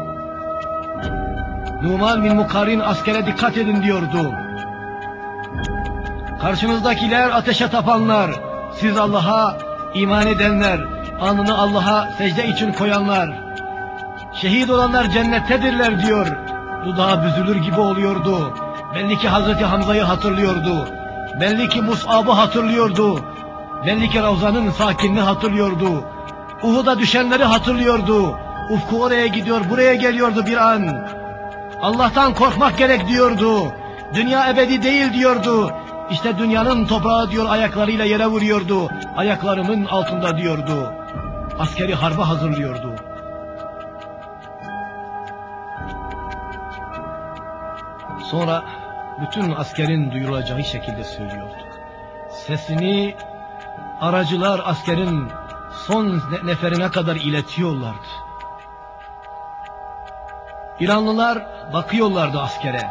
Numan bin Mukarrin askere dikkat edin diyordu. Karşınızdakiler ateşe tapanlar, siz Allah'a iman edenler, alnını Allah'a secde için koyanlar, şehit olanlar cennettedirler diyor. Dudağı büzülür gibi oluyordu. Belli ki Hazreti Hamza'yı hatırlıyordu. Belli ki Mus'ab'ı hatırlıyordu. Belli ki Ravza'nın sakinini hatırlıyordu. Uhud'a düşenleri hatırlıyordu. Ufku oraya gidiyor, buraya geliyordu bir an. Allah'tan korkmak gerek diyordu. Dünya ebedi değil diyordu. İşte dünyanın toprağı diyor, ayaklarıyla yere vuruyordu. Ayaklarımın altında diyordu. Askeri harba hazırlıyordu. Sonra bütün askerin duyulacağı şekilde söylüyordu. Sesini aracılar askerin son neferine kadar iletiyorlardı. İranlılar bakıyorlardı askere.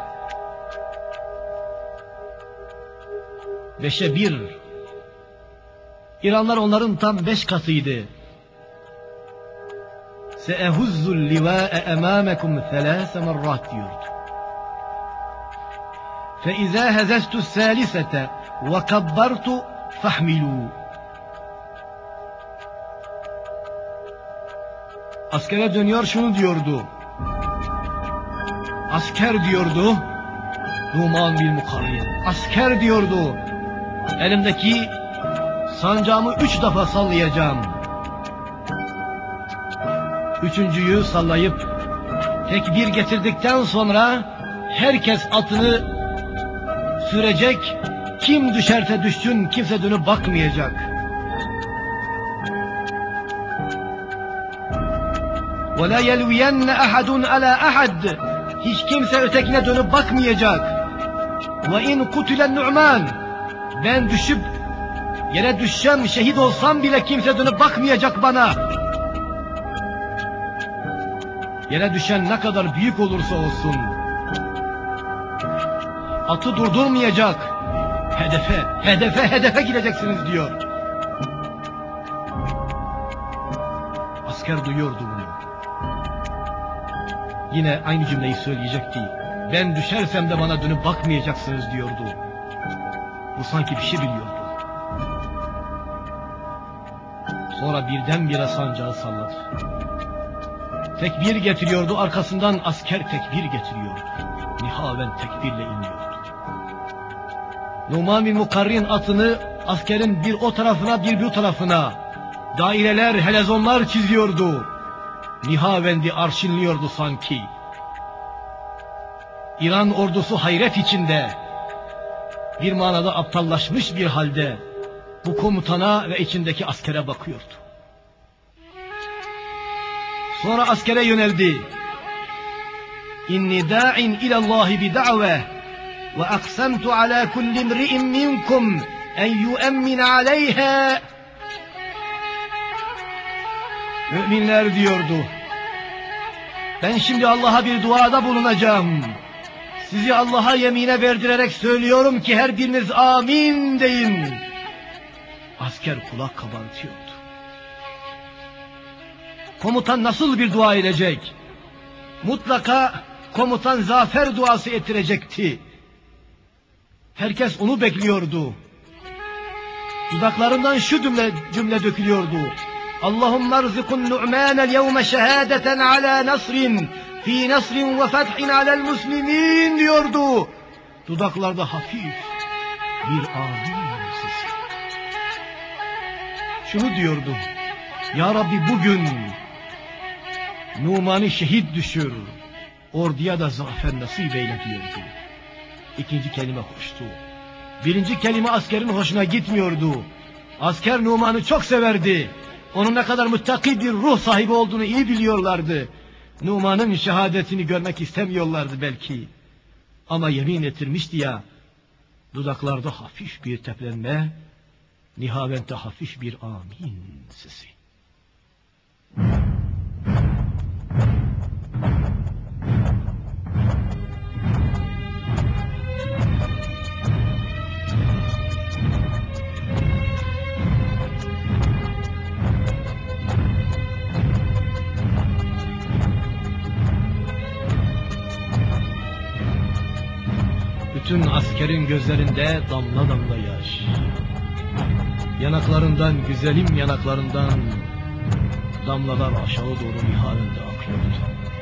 Beşe bir. İranlar onların tam beş katıydı. Seehuzzul livâe emâmekum thelâse merrat diyordu. فَاِذَا هَزَزْتُ السَّالِسَةَ وَكَبَّرْتُ فَحْمِلُوا. Askere dönüyor, şunu diyordu. Asker diyordu. Numan bin Mukarrin. Asker diyordu. Elimdeki sancağımı üç defa sallayacağım. Üçüncüyü sallayıp tekbir getirdikten sonra herkes atını sürecek, kim düşerse düşsün, kimse dönüp bakmayacak. وَلَا يَلْوِيَنَّ أَحَدٌ عَلَى أَحَدٍ. Hiç kimse ötekine dönüp bakmayacak. وَاِنْ قُتِلَ النُّعْمَانِ. Ben düşüp yere düşsem, şehit olsam bile kimse dönüp bakmayacak bana. Yere düşen ne kadar büyük olursa olsun, atı durdurmayacak. Hedefe, hedefe, hedefe gideceksiniz diyor. Asker duyuyordu bunu. Yine aynı cümleyi söyleyecekti. Ben düşersem de bana dönüp bakmayacaksınız diyordu. Bu sanki bir şey biliyordu. Sonra birdenbire sancağı salladı. Tekbir getiriyordu, arkasından asker tekbir getiriyordu. Nihavend tekbirle iniyordu. Numan bin Mukarrin atını askerin bir o tarafına bir bu tarafına daireler, helezonlar çiziyordu. Nihavend'i arşınlıyordu sanki. İran ordusu hayret içinde, bir manada aptallaşmış bir halde bu komutana ve içindeki askere bakıyordu. Sonra askere yöneldi. İnni da'in ilallahi bi da've ve aksamtu ala kulli imri'in minkum en yu'emmin aleyha. Müminler diyordu, ben şimdi Allah'a bir duada bulunacağım. Sizi Allah'a yemine verdirerek söylüyorum ki her biriniz amin deyin. Asker kulak kabartıyordu. Komutan nasıl bir dua edecek? Mutlaka komutan zafer duası ettirecekti. Herkes onu bekliyordu. Dudaklarından şu cümle, cümle dökülüyordu. Allahümme erzikun nu'manel yevme şehadeten ala nasrin fi nasrin ve fethin alel muslimin diyordu. Dudaklarda hafif bir amin sesi. Şunu diyordu. Ya Rabbi bugün Numan'ı şehit düşür, orduya da zafer nasip eyle diyordu. İkinci kelime hoştu. Birinci kelime askerin hoşuna gitmiyordu. Asker Numan'ı çok severdi. Onun ne kadar muttaki bir ruh sahibi olduğunu iyi biliyorlardı. Numan'ın şehadetini görmek istemiyorlardı belki. Ama yemin ettirmişti ya, dudaklarda hafif bir teplenme, nihavente hafif bir amin sesi. Bütün askerin gözlerinde damla damla yaş. Yanaklarından, güzelim yanaklarından damlalar aşağı doğru nihavende akıyordu.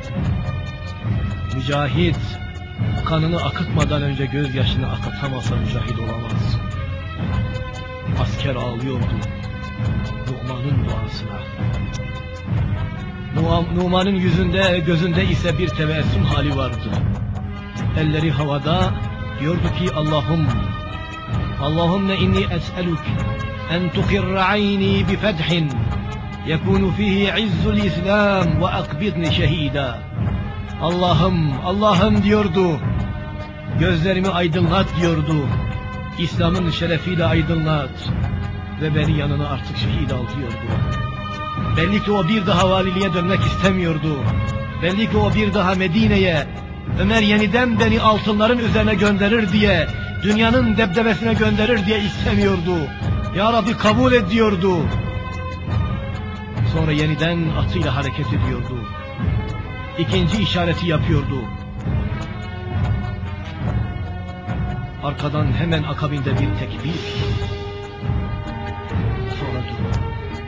Mücahit kanını akıtmadan önce gözyaşını akıtamasa mücahit olamaz. Asker ağlıyordu Numan'ın duasına. Numan'ın yüzünde, gözünde ise bir tebessüm hali vardı. Elleri havada, diyordu ki Allah'ım, Allahümme inni es'eluk en tukirra ayni bi fethin yekunu fihi izzul İslam ve akbidni şehida. Allah'ım, Allah'ım diyordu, gözlerimi aydınlat diyordu, İslam'ın şerefiyle aydınlat ve beni yanına artık şehit al diyordu. Belli ki o bir daha valiliğe dönmek istemiyordu. Belli ki o bir daha Medine'ye, Ömer yeniden beni altınların üzerine gönderir diye, dünyanın debdebesine gönderir diye istemiyordu. Ya Rabbi kabul et diyordu. Sonra yeniden atıyla hareket ediyordu. İkinci işareti yapıyordu. Arkadan hemen akabinde bir tekbir. Sonra durdu.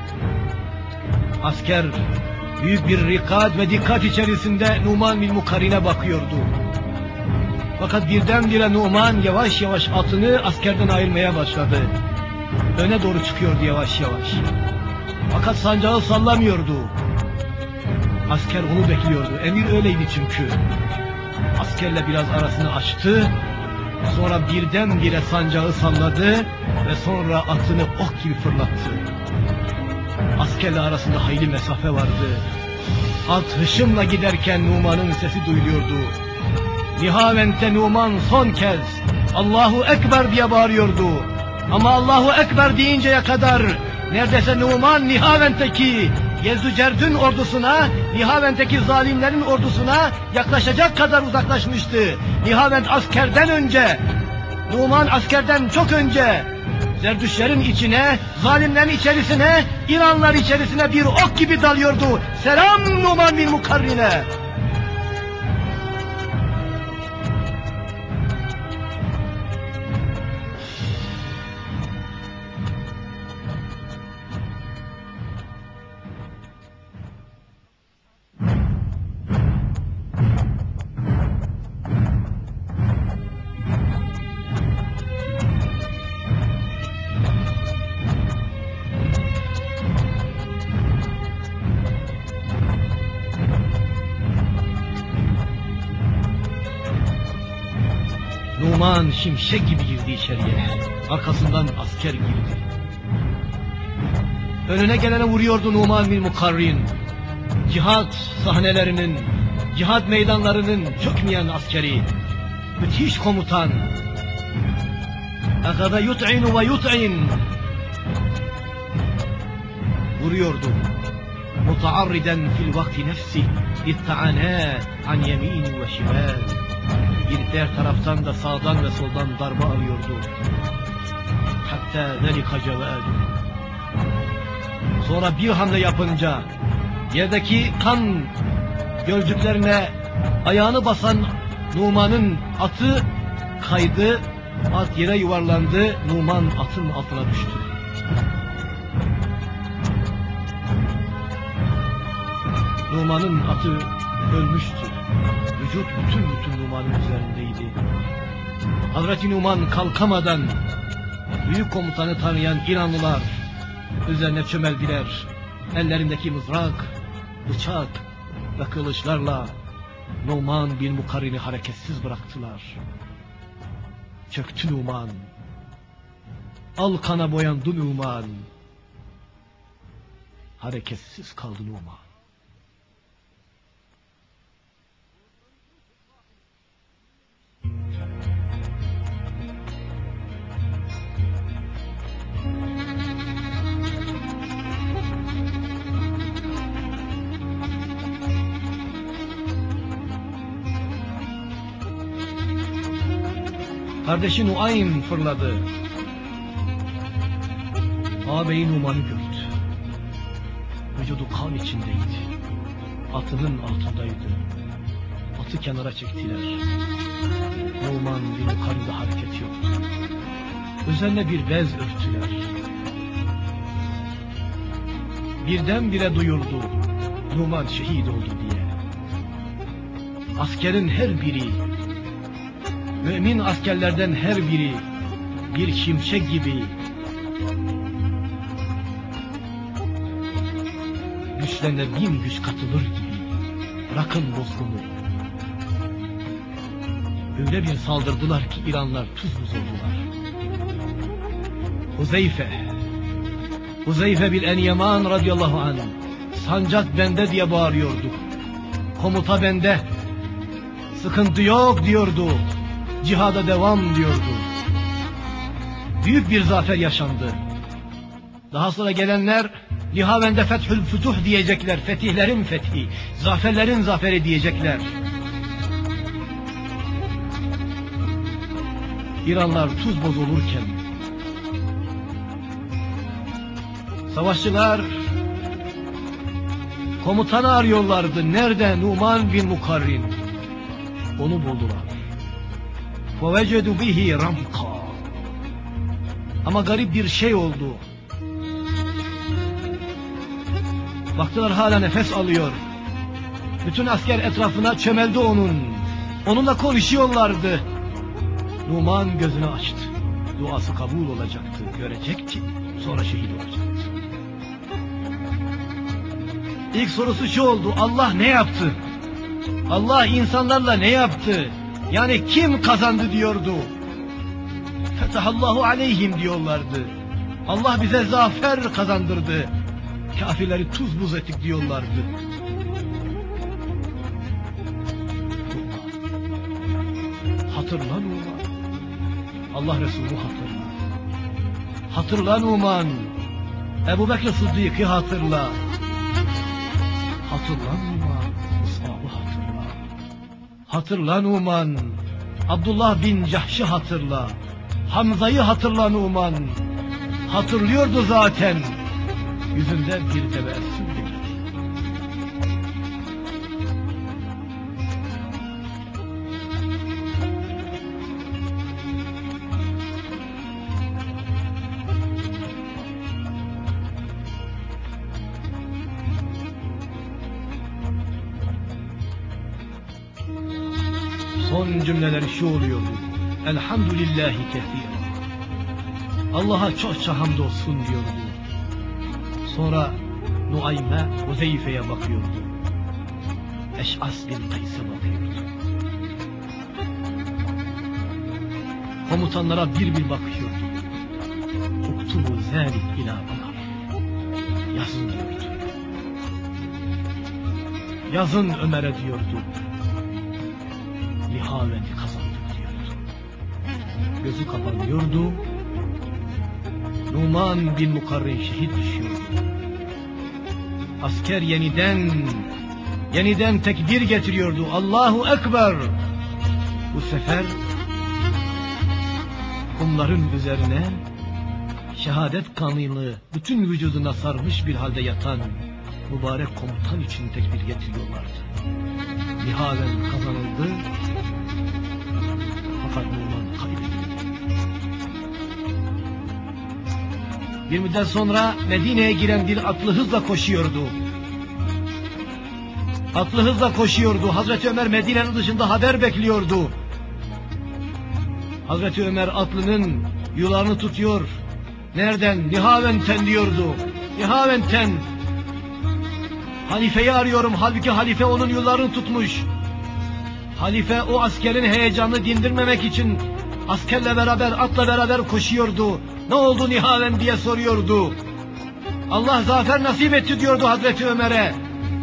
Asker büyük bir rikat ve dikkat içerisinde Numan bin Mukarrin'e bakıyordu. Fakat birdenbire Numan yavaş yavaş atını askerden ayırmaya başladı. Öne doğru çıkıyordu yavaş yavaş. Fakat sancağı sallamıyordu. Asker onu bekliyordu. Emir öyleydi çünkü. Askerle biraz arasını açtı. Sonra birdenbire sancağı salladı ve sonra atını ok gibi fırlattı. Askerle arasında hayli mesafe vardı. At hışımla giderken Numan'ın sesi duyuluyordu. Nihavent'te Numan son kez Allahu Ekber diye bağırıyordu. Ama Allahu Ekber deyinceye kadar neredeyse Numan Nihavent'teki Yezücerdün ordusuna, Nihavent'teki zalimlerin ordusuna yaklaşacak kadar uzaklaşmıştı. Nihavent askerden önce, Numan askerden çok önce Zerdüşlerin içine, zalimlerin içerisine, İranlar içerisine bir ok gibi dalıyordu. Selam Numan bin Mukarrin'e. Numan şimşek gibi girdi içeriye. Arkasından asker girdi. Önüne gelene vuruyordu Numan bin Mukarrin. Cihat sahnelerinin, cihat meydanlarının çökmeyen askeri. Müthiş komutan. Akada yut'inu ve yut'in. Vuruyordu. Mutaarriden fil vakti nefsi. İtta'anat an yemin ve şimal. Bir diğer taraftan da sağdan ve soldan darbe alıyordu. hatta zelika cevadu. Sonra bir hamle yapınca yerdeki kan gölcüklerine ayağını basan Numan'ın atı kaydı, at yere yuvarlandı, Numan atın altına düştü. Numan'ın atı ölmüştü. Vücut bütün bütün Numan'ın üzerindeydi. Hazreti Numan kalkamadan büyük komutanı tanıyan İranlılar üzerine çömeldiler. Ellerindeki mızrak, bıçak ve kılıçlarla Numan bin Mukarrin'i hareketsiz bıraktılar. Çöktü Numan. Al kana boyandı Numan. Hareketsiz kaldı Numan. Kardeşi Nuaym fırladı. Ağabeyi Numan'ı gördü. Vücudu kan içindeydi. Atının altındaydı. Atı kenara çektiler. Numan bin Mukarrin'de hareket yoktu. Üzerine bir bez örttüler. Birdenbire duyuldu, Numan şehit oldu diye. Askerin her biri, mümin askerlerden her biri bir şimşek gibi güçlerine bin güç katılır gibi rakın bozgunu. Öyle bir saldırdılar ki İranlar tuz buz oldular. Huzeyfe Huzeyfe bin el-Yaman radıyallahu anh, sancak bende diye bağırıyordu. Komuta bende, sıkıntı yok diyordu. Cihada devam diyordu. Büyük bir zafer yaşandı. Daha sonra gelenler Lihavende fethül fütuh diyecekler. Fetihlerin fethi, zaferlerin zaferi diyecekler. İranlar tuz boz olurken savaşçılar komutanı arıyorlardı. Nerede? Numan bin Mukarrin. Onu buldular. وَوَجَدُوا بِهِ رَمْقًا. Ama garip bir şey oldu. Baktılar hala nefes alıyor. Bütün asker etrafına çömeldi onun. Onunla konuşuyorlardı. Numan gözünü açtı. Duası kabul olacaktı. Görecekti. Sonra şehit olacaktı. İlk sorusu şu oldu. Allah ne yaptı? Allah insanlarla ne yaptı? Yani kim kazandı diyordu. Fetahallahu aleyhim diyorlardı. Allah bize zafer kazandırdı. Kafirleri tuz buz ettik diyorlardı. Hatırla Numan. Allah Resulü hatırla. Hatırla Numan. Ebu Bekir Sıddık'ı hatırla. Hatırla Numan. Mus'ab'ı hatırla. Hatırla Numan. Abdullah bin Cahş'ı hatırla. Hamza'yı hatırla Numan. Hatırlıyordu zaten. Yüzünde bir tebessüm belirdi. Son cümleleri şu oluyordu. Elhamdülillahi kethîrâ. Allah'a çokça hamdolsun diyordu. Sonra Nuaym'e, Huzeyfe'ye bakıyordu. Eş'as bin Kays'e bakıyordu. Komutanlara bir bir bakıyordu. Uktubu zâlik ilâ Ömer. Yazın diyordu. Yazın Ömer'e diyordu. Lihaveti kazandık diyordu. Gözü kapanıyordu. Numan bin Mukarrin şehit düşüyordu. Asker yeniden, yeniden tekbir getiriyordu. Allahu Ekber. Bu sefer kumların üzerine şehadet kanını bütün vücuduna sarmış bir halde yatan mübarek komutan için tekbir getiriyorlardı. Nihaven kazanıldı, fakat Numan kaybedildi. Bir müddet sonra Medine'ye giren bir atlı hızla koşuyordu. Atlı hızla koşuyordu. Hazreti Ömer Medine'nin dışında haber bekliyordu. Hazreti Ömer atlının yularını tutuyor. Nereden? Nihavent'ten diyordu. Nihavent'ten. Halifeyi arıyorum. Halbuki halife onun yularını tutmuş. Halife o askerin heyecanını dindirmemek için askerle beraber, atla beraber koşuyordu. Ne oldu Nihaven diye soruyordu. Allah zafer nasip etti diyordu Hazreti Ömer'e.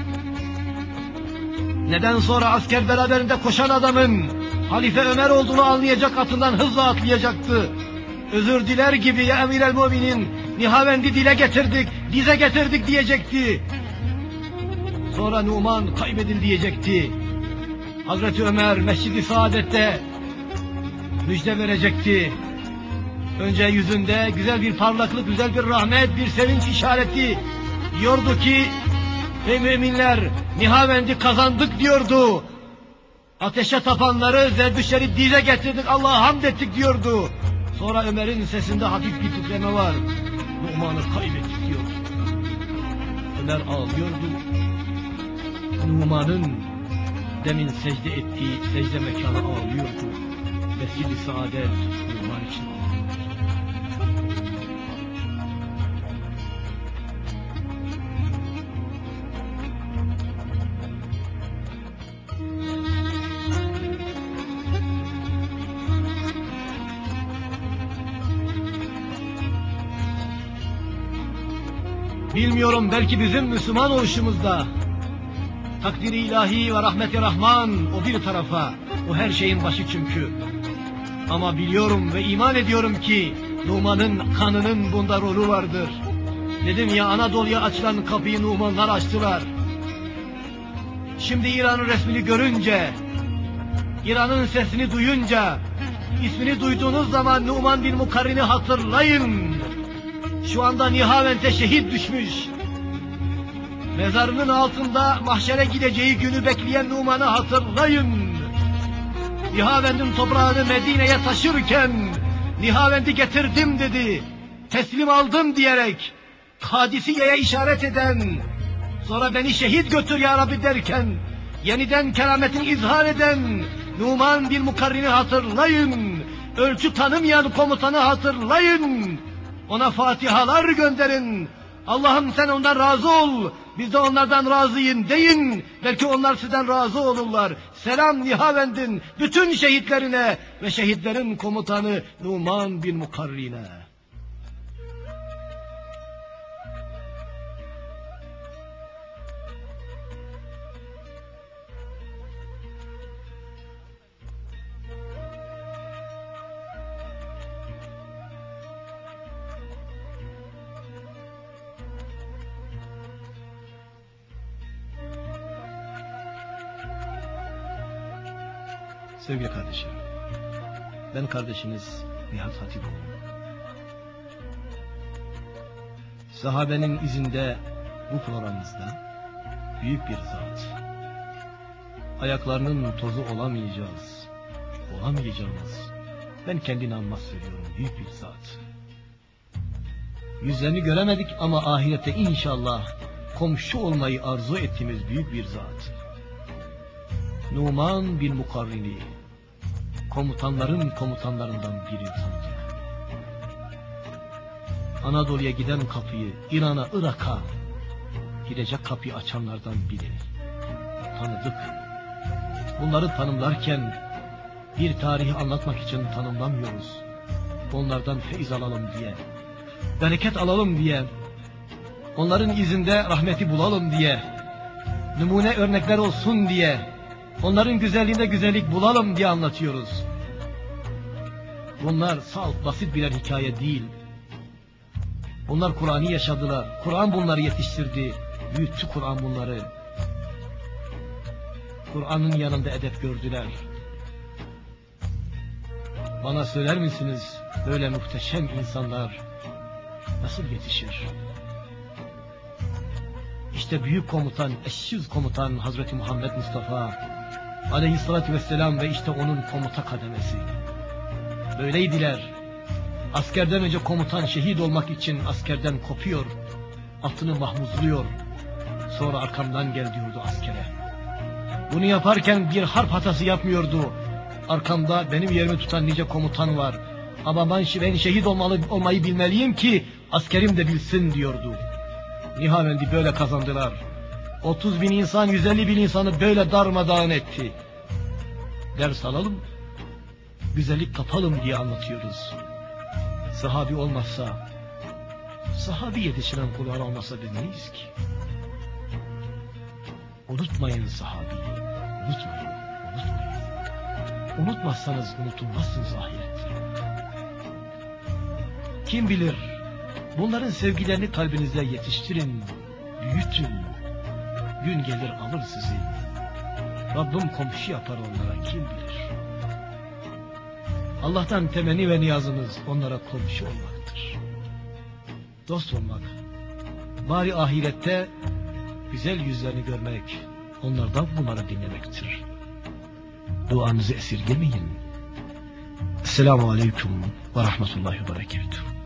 Neden sonra asker beraberinde koşan adamın Halife Ömer olduğunu anlayacak, atından hızla atlayacaktı. Özür diler gibi ya Emir el Müminin, Nihavend'i dile getirdik, dize getirdik diyecekti. Sonra Numan kaybedildi diyecekti. Hazreti Ömer Mescid-i Saadet'te müjde verecekti. Önce yüzünde güzel bir parlaklık, güzel bir rahmet, bir sevinç işareti. Diyordu ki, ey müminler, Nihavend'i kazandık diyordu. Ateşe tapanları, zerdüşleri dize getirdik, Allah'a hamd ettik diyordu. Sonra Ömer'in sesinde hafif bir titreme var. Numan'ı kaybettik diyordu. Ömer ağlıyordu. Numan'ın demin secde ettiği secde mekanı ağlıyordu. Mescid-i Saadet Numan için ağlıyordu. Bilmiyorum, belki bizim Müslüman oluşumuzda takdiri ilahi ve rahmeti rahman o bir tarafa, o her şeyin başı çünkü. Ama biliyorum ve iman ediyorum ki Numan'ın kanının bunda rolü vardır. Dedim ya, Anadolu'ya açılan kapıyı Numanlar açtılar. Şimdi İran'ın resmini görünce, İran'ın sesini duyunca, ismini duyduğunuz zaman Numan bin Mukarrin'i hatırlayın. Şu anda Nihavent'e şehit düşmüş. Mezarının altında mahşere gideceği günü bekleyen Numan'ı hatırlayın. Nihavent'in toprağını Medine'ye taşırken Nihavent'i getirdim dedi. Teslim aldım diyerek Kadisiye'ye işaret eden, sonra beni şehit götür ya Rabbi derken yeniden kerametini izhar eden Numan bin Mukarrin'i hatırlayın. Ölçü tanımayan komutanı hatırlayın. Ona fatihalar gönderin. Allah'ım sen ondan razı ol, biz de onlardan razıyım deyin. Belki onlar sizden razı olurlar. Selam Nihavend'in bütün şehitlerine ve şehitlerin komutanı Numan bin Mukarrin'e. Sevgili kardeşim, ben kardeşiniz Nihat Hatipoğlu. Sahabenin izinde bu programımızda büyük bir zat, ayaklarının tozu olamayacağız, olamayacağımız, ben kendi namıma söylüyorum, büyük bir zat. Yüzlerini göremedik ama ahirette inşallah komşu olmayı arzu ettiğimiz büyük bir zat. Numan bin Mukarrin'i komutanların komutanlarından biri tanıdık. Anadolu'ya giden kapıyı, İran'a, Irak'a gidecek kapıyı açanlardan biri. Tanıdık. Bunları tanımlarken bir tarihi anlatmak için tanımlamıyoruz. Onlardan feyiz alalım diye, bereket alalım diye, onların izinde rahmeti bulalım diye, numune örnekler olsun diye, onların güzelliğinde güzellik bulalım diye anlatıyoruz. Bunlar salt, basit birer hikaye değil. Bunlar Kur'an'ı yaşadılar. Kur'an bunları yetiştirdi. Büyüttü Kur'an bunları. Kur'an'ın yanında edep gördüler. Bana söyler misiniz böyle muhteşem insanlar nasıl yetişir? İşte büyük komutan, eşsiz komutan Hazreti Muhammed Mustafa Aleyhisselatü Vesselam ve işte onun komuta kademesi. Böyleydiler. Askerden önce komutan şehit olmak için askerden kopuyor, atını mahmuzluyor. Sonra arkamdan gel diyordu askere. Bunu yaparken bir harp hatası yapmıyordu. Arkamda benim yerimi tutan nice komutan var. Ama ben, ben şehit olmalı, olmayı bilmeliyim ki askerim de bilsin diyordu. Nihalendi böyle kazandılar. otuz bin insan, yüz elli bin insanı böyle darmadağın etti. Ders alalım, güzellik kapalım diye anlatıyoruz. Sahabi olmazsa, sahabi yetiştiren kullar olmasa demeyiz ki. Unutmayın sahabeyi, unutmayın, unutmayın. Unutmazsanız unutulmazsınız ahirette. Kim bilir, bunların sevgilerini kalbinizde yetiştirin, büyütün. Gün gelir alır sizi. Rabbim komşu yapar onlara, kim bilir. Allah'tan temenni ve niyazımız onlara komşu olmaktır. Dost olmak, bari ahirette güzel yüzlerini görmek, onlardan bunları dinlemektir. Duanızı esirgemeyin. Esselamu Aleyküm ve Rahmetullahi ve Berekatuhu.